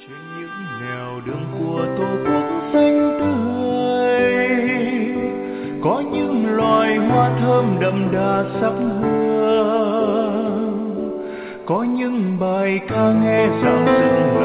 trên những nẻo đường của tổ quốc xanh tươi, có những loài hoa thơm đậm đà sắc hương, có những bài ca nghe rạng rỡ